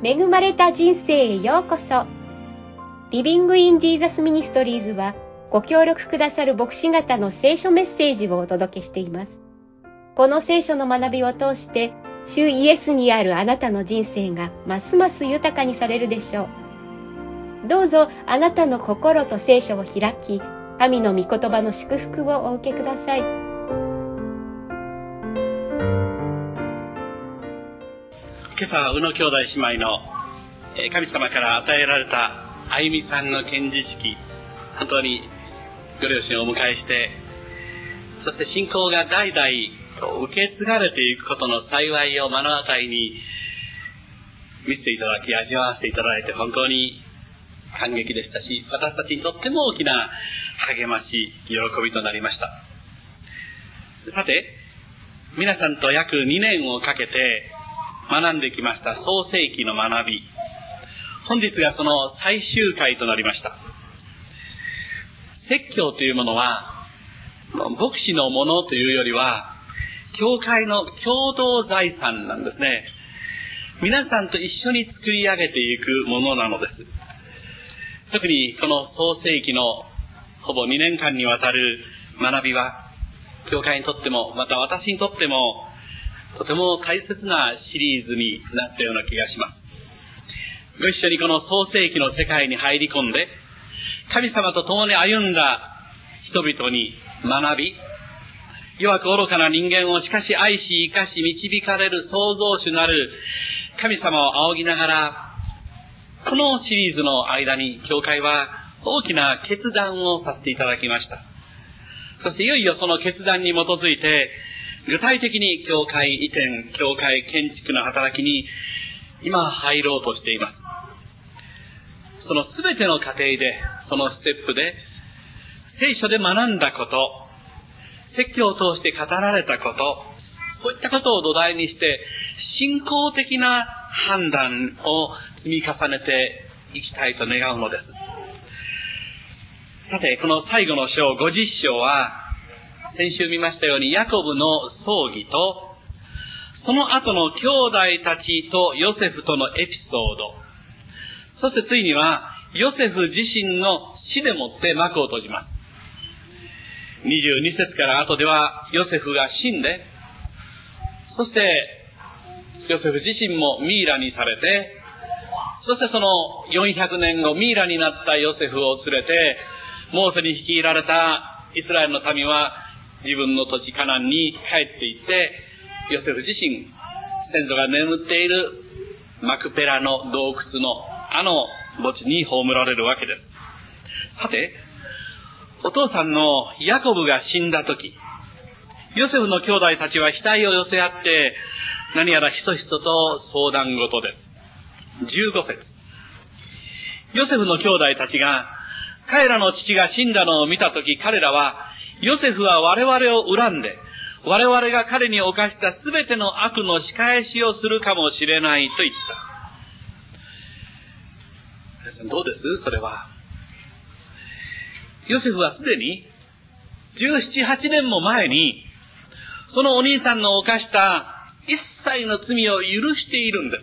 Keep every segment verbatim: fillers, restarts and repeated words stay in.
恵まれた人生へようこそ。リビングインジーザスミニストリーズはご協力くださる牧師方の聖書メッセージをお届けしています。この聖書の学びを通して主イエスにあるあなたの人生がますます豊かにされるでしょう。どうぞあなたの心と聖書を開き、神の御言葉の祝福をお受けください。 今朝は宇野兄弟姉妹の神様から与えられたあゆみさんの献辞式、本当にご両親をお迎えして、そして信仰が代々受け継がれていくことの幸いを目の当たりに見せていただき、味わわせていただいて本当に感激でしたし、私たちにとっても大きな励まし、喜びとなりました。さて、皆さんと約にねんをかけて学んできました創世記の学び、本日がその最終回となりました。説教というものは牧師のものというよりは教会の共同財産なんですね。皆さんと一緒に作り上げていくものなのです。特にこの創世記のほぼにねんかんにわたる学びは教会にとってもまた私にとってもとても大切なシリーズになったような気がします。ご一緒にこの創世記の世界に入り込んで、神様と共に歩んだ人々に学び、弱く愚かな人間をしかし愛し生かし導かれる創造主なる神様を仰ぎながら、このシリーズの間に教会は大きな決断をさせていただきました。そしていよいよその決断に基づいて具体的に教会移転、教会建築の働きに今入ろうとしています。そのすべての過程で、そのステップで聖書で学んだこと、説教を通して語られたこと、そういったことを土台にして信仰的な判断を積み重ねていきたいと願うのです。さて、この最後の章ごじゅっ章は先週見ましたようにヤコブの葬儀とその後の兄弟たちとヨセフとのエピソード、そしてついにはヨセフ自身の死でもって幕を閉じます。にじゅうに節から後ではヨセフが死んで、そしてヨセフ自身もミイラにされて、そしてそのよんひゃくねんごミイラになったヨセフを連れてモーセに率いられたイスラエルの民は自分の土地カナンに帰っていって、ヨセフ自身先祖が眠っているマクペラの洞窟のあの墓地に葬られるわけです。さて、お父さんのヤコブが死んだ時、ヨセフの兄弟たちは額を寄せ合って何やらひそひそと相談事です。じゅうご節、ヨセフの兄弟たちが彼らの父が死んだのを見た時、彼らはヨセフは我々を恨んで我々が彼に犯したすべての悪の仕返しをするかもしれないと言った。皆さんどうです？それはヨセフはすでにじゅうなな、はちねんも前にそのお兄さんの犯した一切の罪を許しているんです。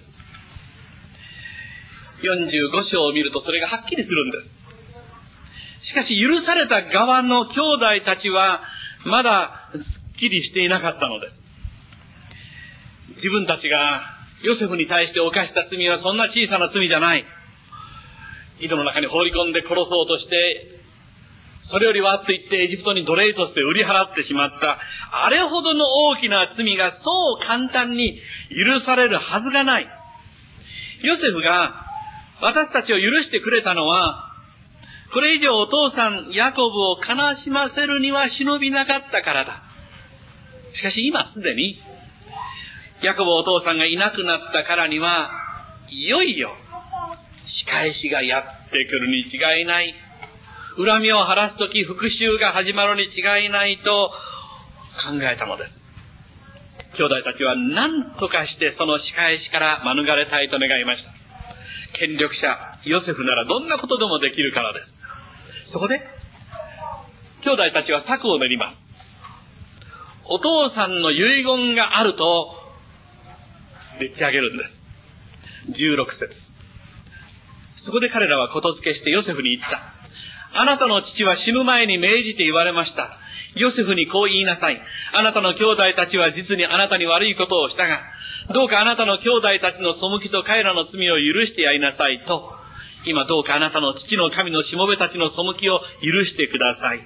よんじゅうご章を見るとそれがはっきりするんです。しかし許された側の兄弟たちはまだすっきりしていなかったのです。自分たちがヨセフに対して犯した罪はそんな小さな罪じゃない。井戸の中に放り込んで殺そうとして、それよりはと言ってエジプトに奴隷として売り払ってしまったあれほどの大きな罪がそう簡単に許されるはずがない。ヨセフが私たちを許してくれたのは、これ以上お父さんヤコブを悲しませるには忍びなかったからだ。しかし今すでにヤコブお父さんがいなくなったからには、いよいよ仕返しがやってくるに違いない。恨みを晴らすとき復讐が始まるに違いないと考えたのです。兄弟たちは何とかしてその仕返しから免れたいと願いました。権力者ヨセフならどんなことでもできるからです。そこで兄弟たちは策を練ります。お父さんの遺言があるとでっち上げるんです。 じゅうろく節。そこで彼らはことづけしてヨセフに言った。あなたの父は死ぬ前に命じて言われました。ヨセフにこう言いなさい。あなたの兄弟たちは実にあなたに悪いことをしたが、どうかあなたの兄弟たちの背きと彼らの罪を許してやりなさいと、今どうかあなたの父の神のしもべたちの背きを許してください。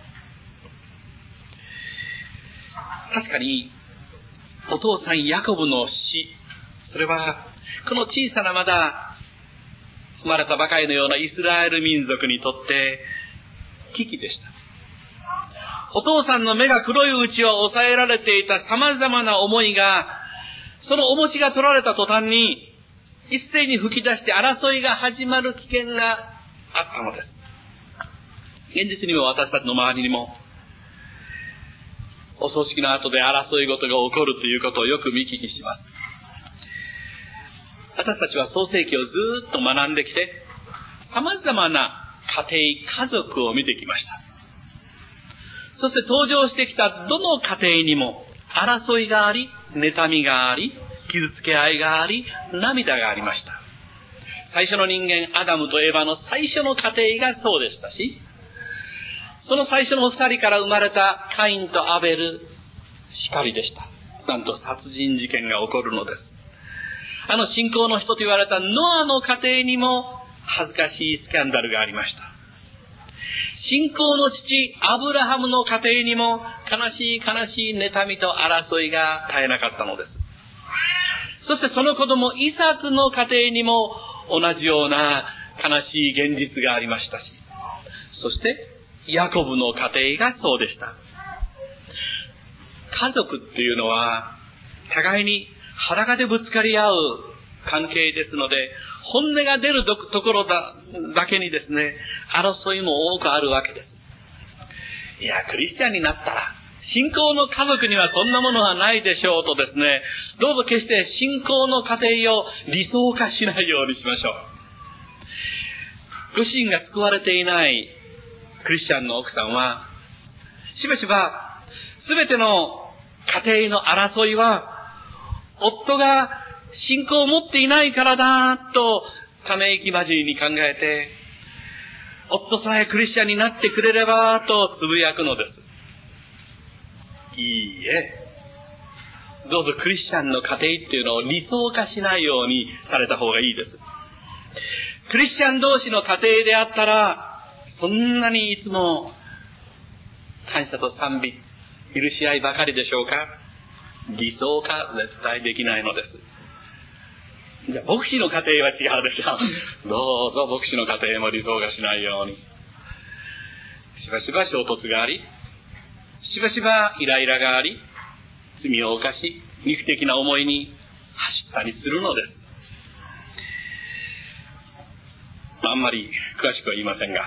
確かに、お父さんヤコブの死、それは、この小さなまだ、生まれたばかりのようなイスラエル民族にとって、危機でした。お父さんの目が黒いうちは抑えられていた様々な思いが、その重しが取られた途端に、一斉に吹き出して争いが始まる危険があったのです。現実にも私たちの周りにも、お葬式の後で争い事が起こるということをよく見聞きします。私たちは創世記をずーっと学んできて、様々な家庭、家族を見てきました。そして登場してきたどの家庭にも争いがあり、妬みがあり、傷つけ合いがあり、涙がありました。最初の人間、アダムとエバの最初の家庭がそうでしたし、その最初の二人から生まれたカインとアベル、しかりでした。なんと殺人事件が起こるのです。あの信仰の人と言われたノアの家庭にも恥ずかしいスキャンダルがありました。信仰の父、アブラハムの家庭にも悲しい悲しい妬みと争いが絶えなかったのです。そしてその子供、イサクの家庭にも同じような悲しい現実がありましたし、そしてヤコブの家庭がそうでした。家族っていうのは互いに裸でぶつかり合う関係ですので、本音が出るところだ、だけにですね、争いも多くあるわけです。いや、クリスチャンになったら、信仰の家族にはそんなものはないでしょうとですね、どうぞ決して信仰の家庭を理想化しないようにしましょう。ご自身が救われていないクリスチャンの奥さんは、しばしば全ての家庭の争いは、夫が信仰を持っていないからだとため息交じりに考えて、夫さえクリスチャンになってくれればとつぶやくのです。いいえ、どうぞクリスチャンの家庭っていうのを理想化しないようにされた方がいいです。クリスチャン同士の家庭であったら、そんなにいつも感謝と賛美、許し合いばかりでしょうか？理想化絶対できないのです。じゃあ牧師の家庭は違うでしょう。どうぞ牧師の家庭も理想化しないように。しばしば衝突があり、しばしばイライラがあり、罪を犯し、肉的な思いに走ったりするのです。まあ、あんまり詳しくは言いませんが。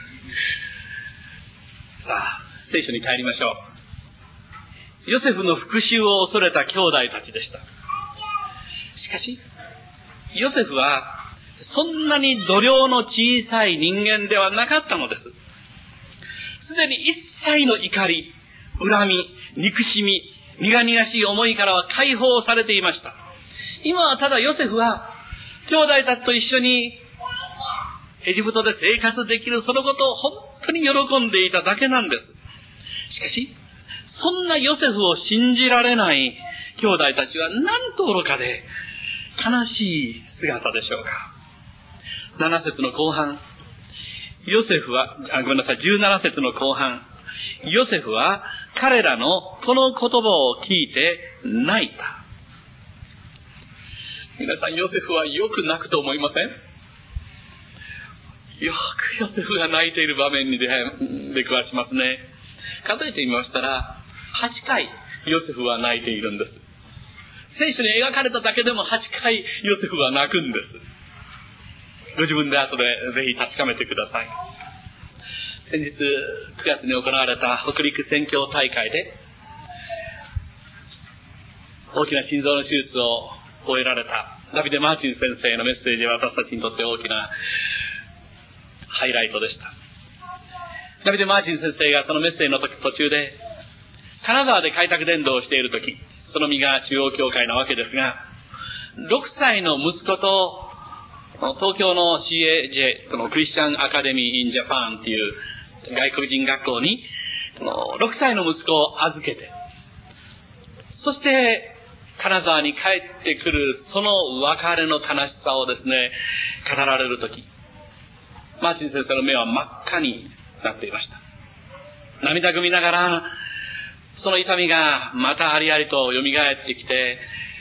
さあ、聖書に帰りましょう。ヨセフの復讐を恐れた兄弟たちでした。しかし、ヨセフはそんなに度量の小さい人間ではなかったのです。すでに一切の怒り、恨み、憎しみ、苦々しい思いからは解放されていました。今はただヨセフは兄弟たちと一緒にエジプトで生活できるそのことを本当に喜んでいただけなんです。しかし、そんなヨセフを信じられない兄弟たちはなんと愚かで悲しい姿でしょうか。なな節の後半、ヨセフは、あ、ごめんなさい、じゅうなな節の後半、ヨセフは彼らのこの言葉を聞いて泣いた。皆さん、ヨセフはよく泣くと思いません？よくヨセフが泣いている場面に出出くわしますね。数えてみましたら、はちかいヨセフは泣いているんです。聖書に描かれただけでもはちかいヨセフは泣くんです。ご自分で後でぜひ確かめてください。先日くがつに行われた北陸宣教大会で大きな心臓の手術を終えられたダビデ・マーチン先生のメッセージは私たちにとって大きなハイライトでした。ダビデ・マーチン先生がそのメッセージの途中で、金沢で開拓伝道をしているとき、その身が中央教会なわけですが、 ろくさいの息子と、東京の シーエージェー、このクリスチャンアカデミーインジャパンっていう外国人学校に、ろくさいの息子を預けて、そして、金沢に帰ってくる、その別れの悲しさをですね、語られるとき、マーチン先生の目は真っ赤になっていました。涙ぐみながら、その痛みがまたありありと蘇ってきて、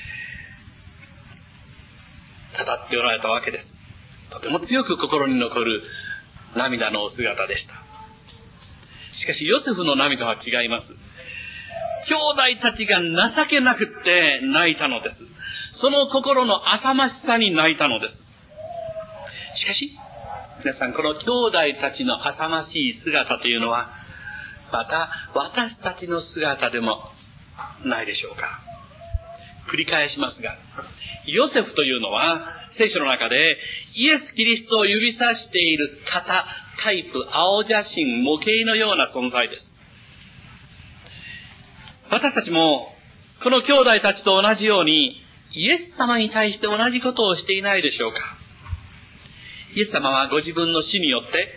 語っておられたわけです。とても強く心に残る涙のお姿でした。しかし、ヨセフの涙は違います。兄弟たちが情けなくって泣いたのです。その心の浅ましさに泣いたのです。しかし、皆さん、この兄弟たちの浅ましい姿というのは、また私たちの姿でもないでしょうか。繰り返しますが、ヨセフというのは聖書の中でイエス・キリストを指さしている型、タイプ、青写真、模型のような存在です。私たちもこの兄弟たちと同じようにイエス様に対して同じことをしていないでしょうか。イエス様はご自分の死によって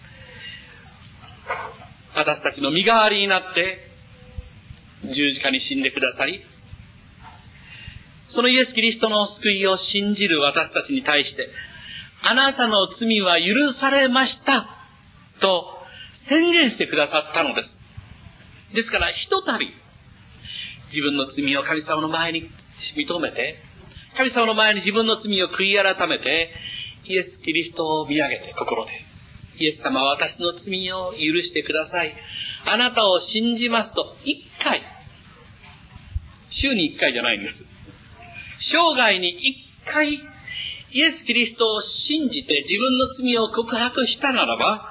私たちの身代わりになって十字架に死んでくださり、そのイエス・キリストの救いを信じる私たちに対して、あなたの罪は許されましたと宣言してくださったのです。ですから、ひとたび自分の罪を神様の前に認めて、神様の前に自分の罪を悔い改めて、イエス・キリストを見上げて心で、イエス様は私の罪を許してください。あなたを信じますと一回、週に一回じゃないんです。生涯に一回、イエス・キリストを信じて自分の罪を告白したならば、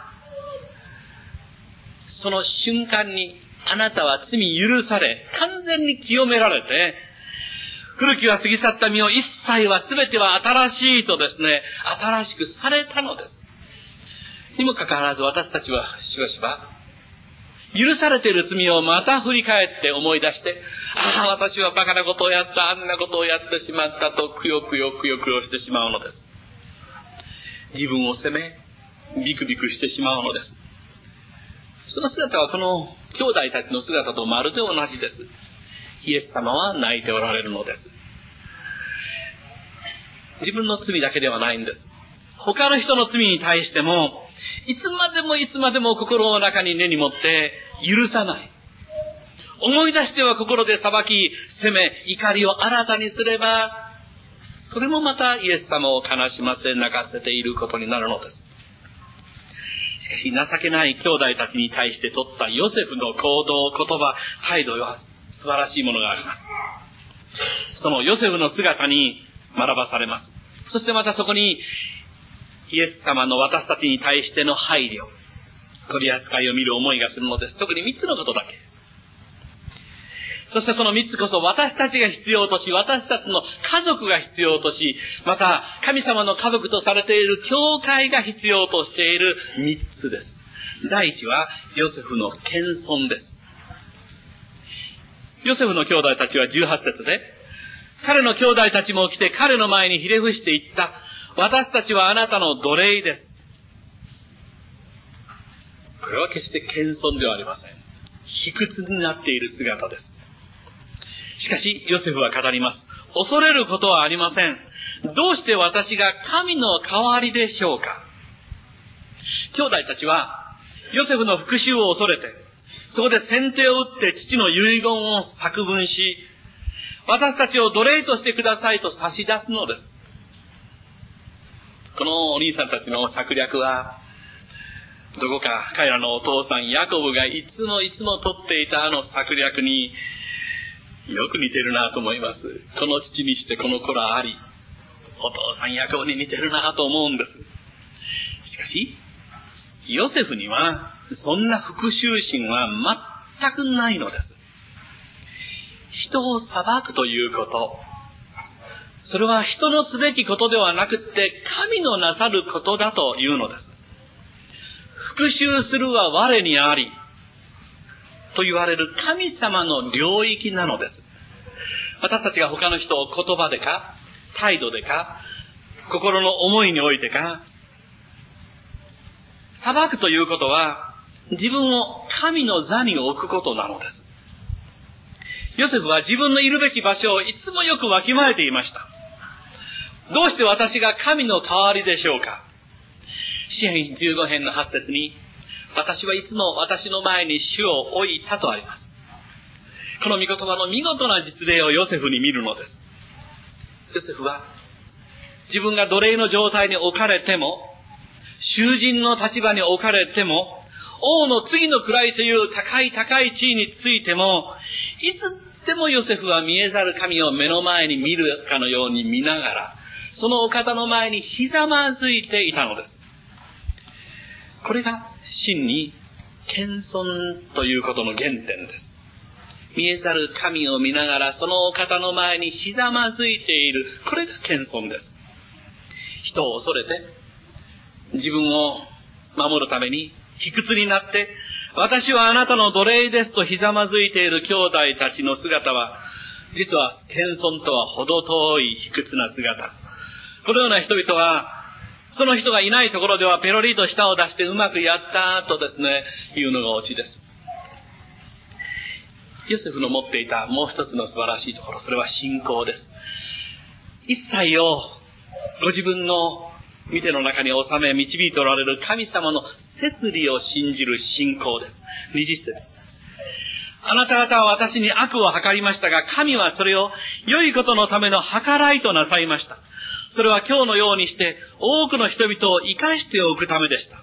その瞬間にあなたは罪許され、完全に清められて、古きは過ぎ去った身を一切は全ては新しいとですね、新しくされたのです。にもかかわらず私たちはしばしば、許されている罪をまた振り返って思い出して、ああ、私はバカなことをやった、あんなことをやってしまったと、くよくよくよくよしてしまうのです。自分を責め、ビクビクしてしまうのです。その姿はこの兄弟たちの姿とまるで同じです。イエス様は泣いておられるのです。自分の罪だけではないんです。他の人の罪に対しても、いつまでもいつまでも心の中に根に持って許さない。思い出しては心で裁き、責め、怒りを新たにすれば、それもまたイエス様を悲しませ、泣かせていることになるのです。しかし情けない兄弟たちに対して取ったヨセフの行動、言葉、態度は素晴らしいものがあります。そのヨセフの姿に学ばされます。そしてまたそこにイエス様の私たちに対しての配慮、取り扱いを見る思いがするのです。特に三つのことだけ。そしてその三つこそ私たちが必要とし、私たちの家族が必要とし、また神様の家族とされている教会が必要としている三つです。第一はヨセフの謙遜です。ヨセフの兄弟たちはじゅうはち節で、彼の兄弟たちも来て彼の前にひれ伏して言った。私たちはあなたの奴隷です。これは決して謙遜ではありません。卑屈になっている姿です。しかしヨセフは語ります。恐れることはありません。どうして私が神の代わりでしょうか。兄弟たちはヨセフの復讐を恐れて、そこで先手を打って父の遺言を作文し、私たちを奴隷としてくださいと差し出すのです。このお兄さんたちの策略は、どこか彼らのお父さんヤコブがいつもいつも取っていたあの策略によく似てるなと思います。この父にしてこの子らあり、お父さんヤコブに似てるなと思うんです。しかしヨセフにはそんな復讐心は全くないのです。人を裁くということ、それは人のすべきことではなくって神のなさることだというのです。復讐するは我にありと言われる神様の領域なのです。私たちが他の人を言葉でか態度でか、心の思いにおいてか、裁くということは、自分を神の座に置くことなのです。ヨセフは自分のいるべき場所をいつもよくわきまえていました。どうして私が神の代わりでしょうか。詩編じゅうご編のはち節に、私はいつも私の前に主を置いたとあります。この御言葉の見事な実例をヨセフに見るのです。ヨセフは自分が奴隷の状態に置かれても、囚人の立場に置かれても、王の次の位という高い高い地位についても、いつでもヨセフは見えざる神を目の前に見るかのように見ながら、そのお方の前にひざまずいていたのです。これが真に謙遜ということの原点です。見えざる神を見ながらそのお方の前にひざまずいている。これが謙遜です。人を恐れて自分を守るために卑屈になって、私はあなたの奴隷ですとひざまずいている兄弟たちの姿は、実は謙遜とは程遠い卑屈な姿。このような人々は、その人がいないところではペロリと舌を出してうまくやったとですね、言うのがオチです。ヨセフの持っていたもう一つの素晴らしいところ、それは信仰です。一切をご自分の見ての中に収め導いておられる神様の摂理を信じる信仰です。にじゅっ節。あなた方は私に悪を計りましたが、神はそれを良いことのための計らいとなさいました。それは今日のようにして多くの人々を生かしておくためでした。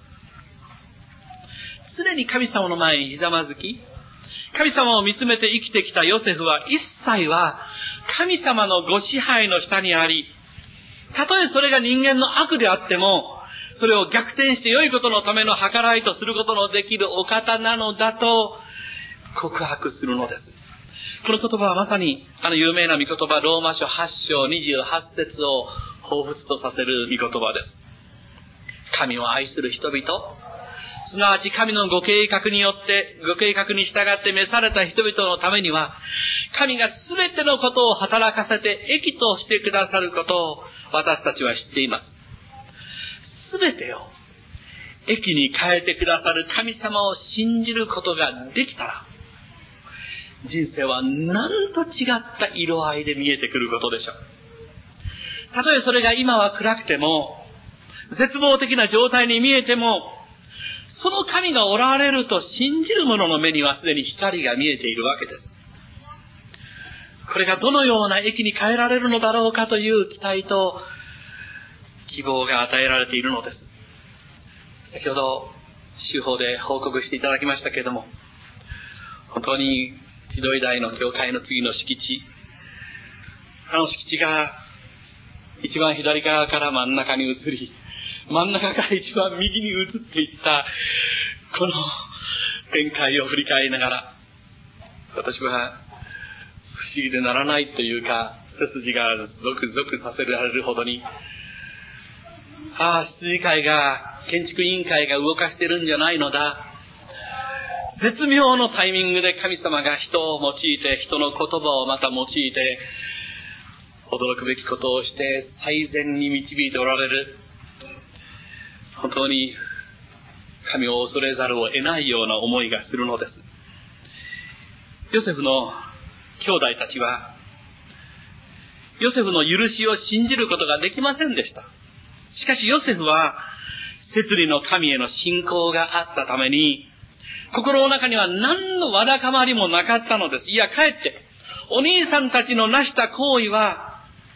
常に神様の前にひざまずき、神様を見つめて生きてきたヨセフは一切は神様のご支配の下にあり、たとえそれが人間の悪であっても、それを逆転して良いことのための計らいとすることのできるお方なのだと告白するのです。この言葉はまさにあの有名な御言葉、ローマ書はち章にじゅうはち節を彷彿とさせる御言葉です。神を愛する人々、すなわち神のご計画によって、ご計画に従って召された人々のためには、神がすべてのことを働かせて益としてくださることを私たちは知っています。すべてを益に変えてくださる神様を信じることができたら、人生はなんと違った色合いで見えてくることでしょう。たとえそれが今は暗くても、絶望的な状態に見えても、その神がおられると信じる者の目にはすでに光が見えているわけです。これがどのような益に変えられるのだろうかという期待と希望が与えられているのです。先ほど手法で報告していただきましたけれども、本当に千鳥台の教会の次の敷地、あの敷地が一番左側から真ん中に移り、真ん中から一番右に移っていったこの展開を振り返りながら、私は不思議でならないというか、背筋がゾクゾクさせられるほどに、ああ、羊会が、建築委員会が動かしてるんじゃないのだ。絶妙のタイミングで神様が人を用いて、人の言葉をまた用いて、驚くべきことをして最善に導いておられる。本当に神を恐れざるを得ないような思いがするのです。ヨセフの兄弟たちはヨセフの許しを信じることができませんでした。しかしヨセフは摂理の神への信仰があったために、心の中には何のわだかまりもなかったのです。いや、かえってお兄さんたちのなした行為は、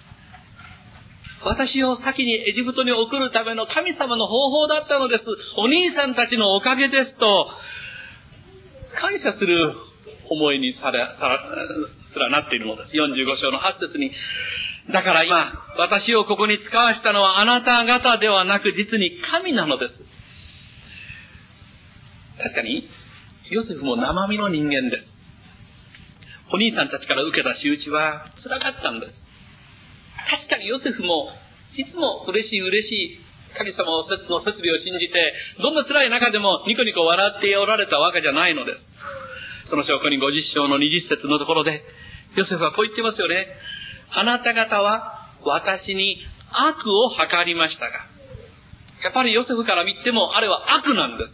私を先にエジプトに送るための神様の方法だったのです。お兄さんたちのおかげですと感謝する思いにさら、さら、すらなっているのです。よんじゅうご章のはち節に、だから今私をここに使わしたのはあなた方ではなく実に神なのです。確かにヨセフも生身の人間です。お兄さんたちから受けた仕打ちは辛かったんです。確かにヨセフもいつも嬉しい嬉しい神様の摂理を信じて、どんな辛い中でもニコニコ笑っておられたわけじゃないのです。その証拠にごじゅう章のにじゅう節のところでヨセフはこう言ってますよね。あなた方は私に悪を計りましたが、やっぱりヨセフから見てもあれは悪なんです。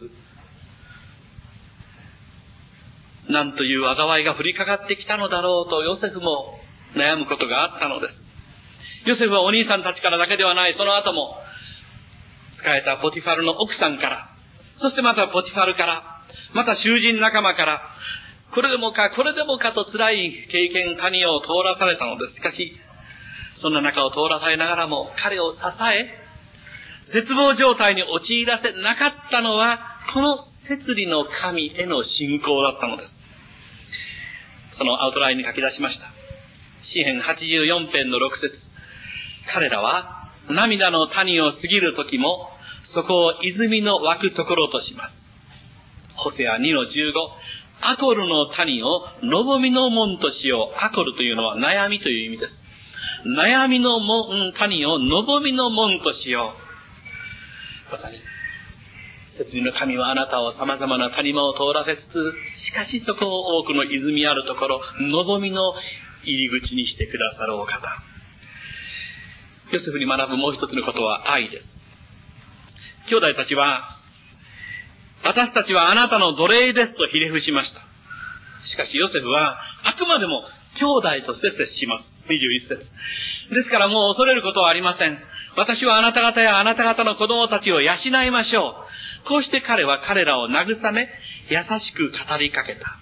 なんという災いが降りかかってきたのだろうとヨセフも悩むことがあったのです。ヨセフはお兄さんたちからだけではない、その後も仕えたポティファルの奥さんから、そしてまたポティファルから、また囚人仲間から、これでもかこれでもかと辛い経験谷を通らされたのです。しかしそんな中を通らされながらも彼を支え、絶望状態に陥らせなかったのはこの摂理の神への信仰だったのです。そのアウトラインに書き出しました。詩編はちじゅうよん編のろく節。彼らは涙の谷を過ぎる時もそこを泉の湧くところとします。ホセアにのじゅうご。アコルの谷を望みの門としよう。アコルというのは悩みという意味です。悩みの門谷を望みの門としよう。まさに摂理の神はあなたを様々な谷間を通らせつつ、しかしそこを多くの泉あるところ、望みの入り口にしてくださるお方。ヨセフに学ぶもう一つのことは愛です。兄弟たちは、私たちはあなたの奴隷ですとひれ伏しました。しかしヨセフはあくまでも兄弟として接します。にじゅういち節。ですからもう恐れることはありません。私はあなた方やあなた方の子供たちを養いましょう。こうして彼は彼らを慰め、優しく語りかけた。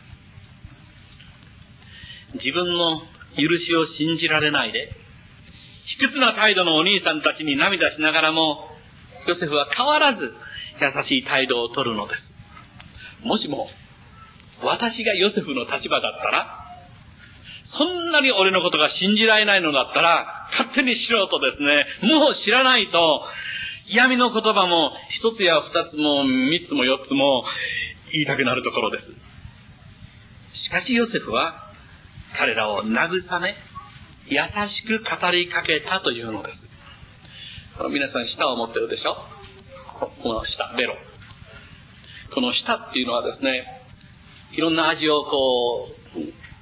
自分の許しを信じられないで、卑屈な態度のお兄さんたちに涙しながらも、ヨセフは変わらず優しい態度を取るのです。もしも私がヨセフの立場だったら、そんなに俺のことが信じられないのだったら、勝手にしろとですね、もう知らないと、嫌味の言葉も一つや二つも三つも四つも言いたくなるところです。しかしヨセフは彼らを慰め、優しく語りかけたというのです。皆さん舌を持ってるでしょ？この舌、ベロ。この舌っていうのはですね、いろんな味をこう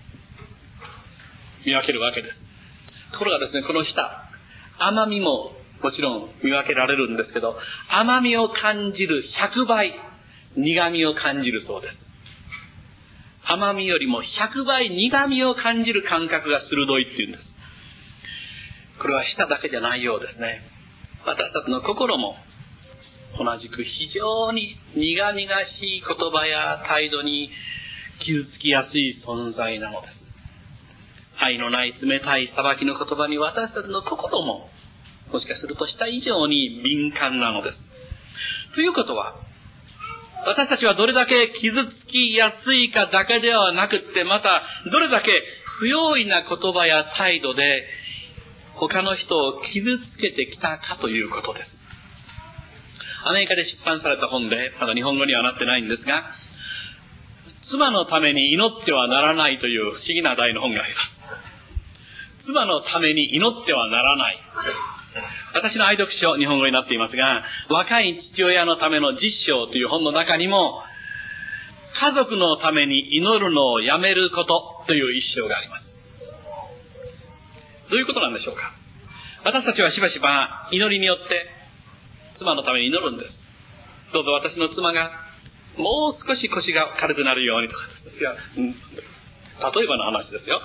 見分けるわけです。ところがですね、この舌、甘みももちろん見分けられるんですけど、甘みを感じるひゃくばい苦みを感じるそうです。甘みよりもひゃくばい苦みを感じる感覚が鋭いっていうんです。これは舌だけじゃないようですね。私たちの心も同じく非常に苦々しい言葉や態度に傷つきやすい存在なのです。愛のない冷たい裁きの言葉に私たちの心ももしかすると舌以上に敏感なのです。ということは、私たちはどれだけ傷つきやすいかだけではなくって、またどれだけ不用意な言葉や態度で他の人を傷つけてきたかということです。アメリカで出版された本で、まだ日本語にはなってないんですが、妻のために祈ってはならないという不思議な題の本があります。妻のために祈ってはならない。私の愛読書、日本語になっていますが、若い父親のための実章という本の中にも、家族のために祈るのをやめることという一章があります。どういうことなんでしょうか。私たちはしばしば祈りによって妻のために祈るんです。どうぞ私の妻がもう少し腰が軽くなるようにとかですね。いや、例えばの話ですよ。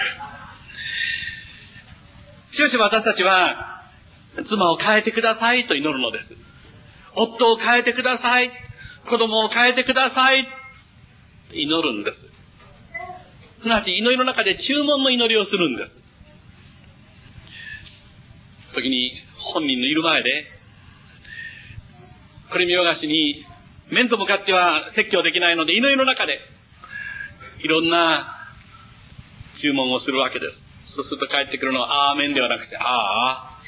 しばしば私たちは妻を変えてくださいと祈るのです。夫を変えてください、子供を変えてください祈るんです。すなわち祈りの中で注文の祈りをするんです。時に本人のいる前でこれ見よがしに面と向かっては説教できないので、祈りの中でいろんな注文をするわけです。そうすると返ってくるのはアーメンではなくて、ああ、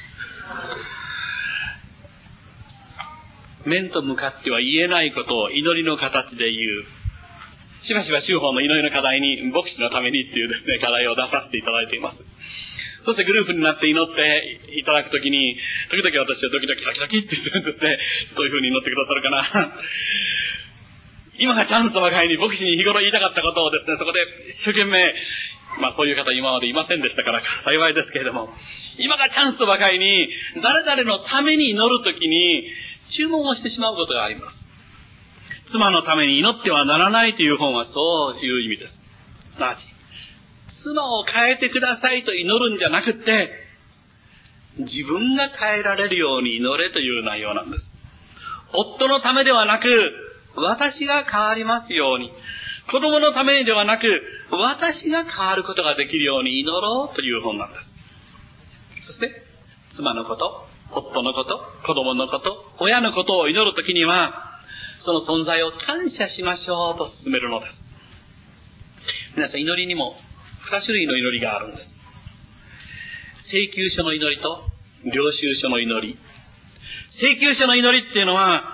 面と向かっては言えないことを祈りの形で言う。しばしば修法の祈りの課題に牧師のためにっていうですね、課題を出させていただいています。そしてグループになって祈っていただくときに、時々私はドキドキドキドキってするんですね。どういうふうに祈ってくださるかな。 今がチャンスとばかりに牧師に日頃言いたかったことをですね、そこで一生懸命、まあそういう方今までいませんでしたから幸いですけれども、今がチャンスとばかりに誰々のために祈るときに注文をしてしまうことがあります。妻のために祈ってはならないという本はそういう意味です。すなわち、妻を変えてくださいと祈るんじゃなくって、自分が変えられるように祈れという内容なんです。夫のためではなく、私が変わりますように。子供のためにではなく、私が変わることができるように祈ろうという本なんです。そして、妻のこと、夫のこと、子供のこと、親のことを祈るときには、その存在を感謝しましょうと進めるのです。皆さん、祈りにも二種類の祈りがあるんです。請求書の祈りと領収書の祈り。請求書の祈りっていうのは、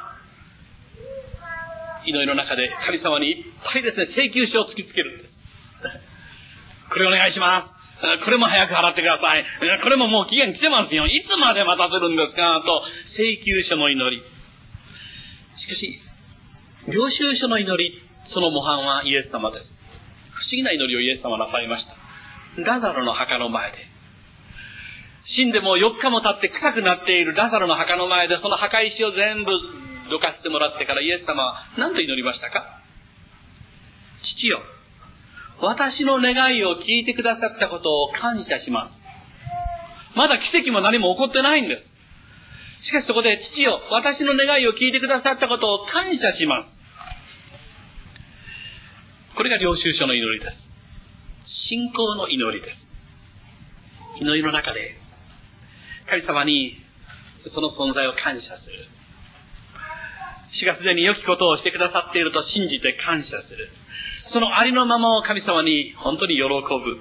祈りの中で神様にいっぱいですね、請求書を突きつけるんです。これお願いします。これも早く払ってください。これももう期限来てますよ。いつまで待たせるんですかと、請求書の祈り。しかし、領収書の祈り、その模範はイエス様です。不思議な祈りをイエス様はなさいました。ラザロの墓の前で。死んでもよっかも経って臭くなっているラザロの墓の前で、その墓石を全部どかしてもらってからイエス様は何と祈りましたか？父よ、私の願いを聞いてくださったことを感謝します。まだ奇跡も何も起こってないんです。しかしそこで、父よ、私の願いを聞いてくださったことを感謝します。これが領収書の祈りです。信仰の祈りです。祈りの中で、神様にその存在を感謝する。主がすでに良きことをしてくださっていると信じて感謝する。そのありのままを神様に本当に喜ぶ。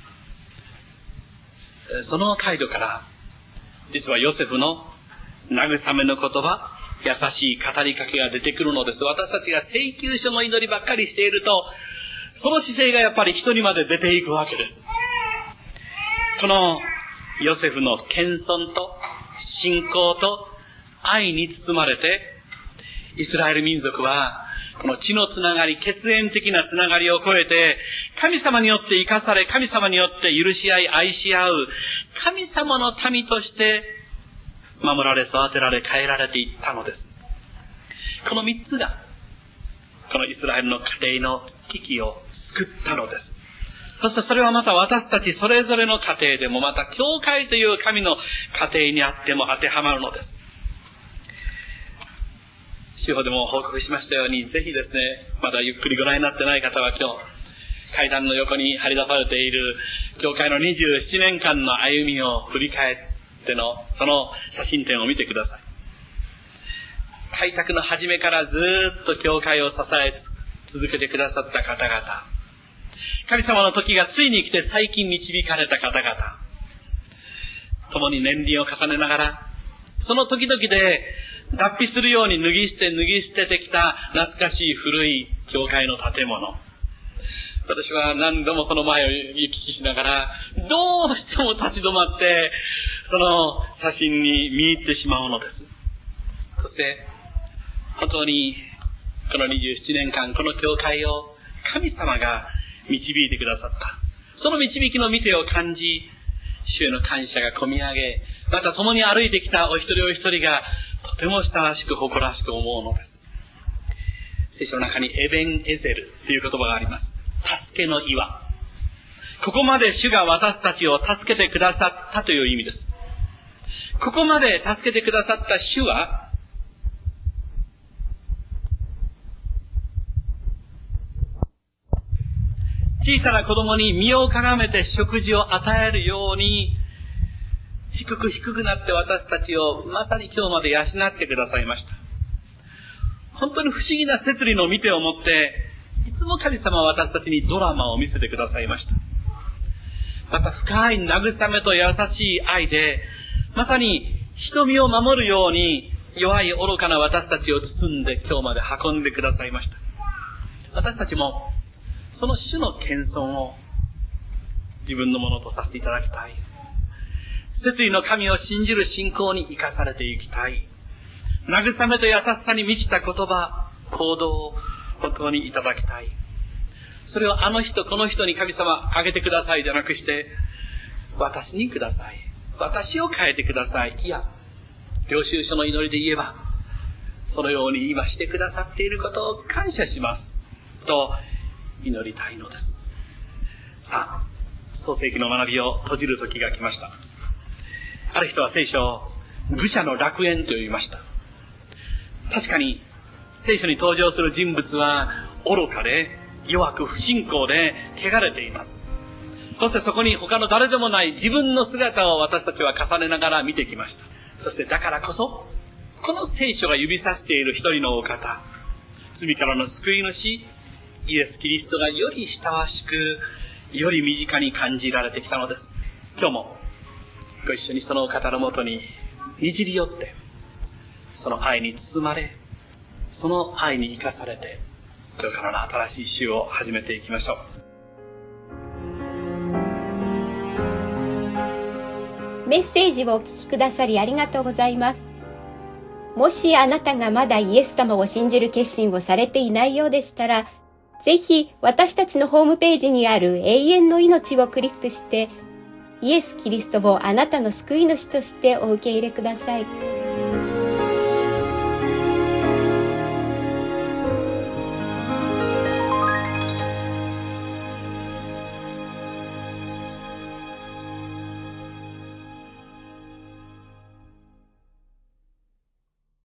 その態度から、実はヨセフの慰めの言葉、優しい語りかけが出てくるのです。私たちが請求書の祈りばっかりしていると、その姿勢がやっぱり人にまで出ていくわけです。このヨセフの謙遜と信仰と愛に包まれて、イスラエル民族はこの血のつながり、血縁的なつながりを超えて、神様によって生かされ、神様によって許し合い、愛し合う、神様の民として守られ、育てられ、変えられていったのです。この三つが、このイスラエルの家庭の危機を救ったのです。そしてそれはまた私たちそれぞれの家庭でも、また教会という神の家庭にあっても当てはまるのです。司法でも報告しましたように、ぜひですね、まだゆっくりご覧になってない方は今日、階段の横に張り出されている教会のにじゅうななねんかんの歩みを振り返っての、その写真展を見てください。開拓の初めからずーっと教会を支え続けてくださった方々、神様の時がついに来て最近導かれた方々、共に年輪を重ねながら、その時々で脱皮するように脱ぎ捨て脱ぎ捨ててきた懐かしい古い教会の建物。私は何度もその前を行き来しながら、どうしても立ち止まって、その写真に見入ってしまうのです。そして、本当にこのにじゅうななねんかん、この教会を神様が導いてくださった。その導きの見てを感じ、主への感謝が込み上げ、また共に歩いてきたお一人お一人がとても親しく誇らしく思うのです。聖書の中にエベンエゼルという言葉があります。助けの岩。ここまで主が私たちを助けてくださったという意味です。ここまで助けてくださった主は、小さな子供に身をかがめて食事を与えるように、低く低くなって私たちをまさに今日まで養ってくださいました。本当に不思議な摂理の見てを持って、いつも神様は私たちにドラマを見せてくださいました。また深い慰めと優しい愛で、まさに瞳を守るように弱い愚かな私たちを包んで今日まで運んでくださいました。私たちもその主の謙遜を自分のものとさせていただきたい。摂理の神を信じる信仰に生かされていきたい。慰めと優しさに満ちた言葉、行動を本当にいただきたい。それをあの人この人に神様あげてくださいじゃなくして、私にください。私を変えてください。いや、領収書の祈りで言えば、そのように今してくださっていることを感謝します。と祈りたいのです。さあ、創世記の学びを閉じる時が来ました。ある人は聖書を愚者の楽園と呼びました。確かに聖書に登場する人物は愚かで弱く不信仰で汚れています。そしてそこに他の誰でもない自分の姿を私たちは重ねながら見てきました。そしてだからこそ、この聖書が指さしている一人のお方、罪からの救い主、イエス・キリストがより親しく、より身近に感じられてきたのです。今日もご一緒にそのお方のもとににじり寄って、その愛に包まれ、その愛に生かされて、これからの新しい週を始めていきましょう。 メッセージをお聞きくださりありがとうございます。もしあなたがまだイエス様を信じる決心をされていないようでしたら、ぜひ私たちのホームページにある永遠の命をクリックして、イエス・キリストをあなたの救い主としてお受け入れください。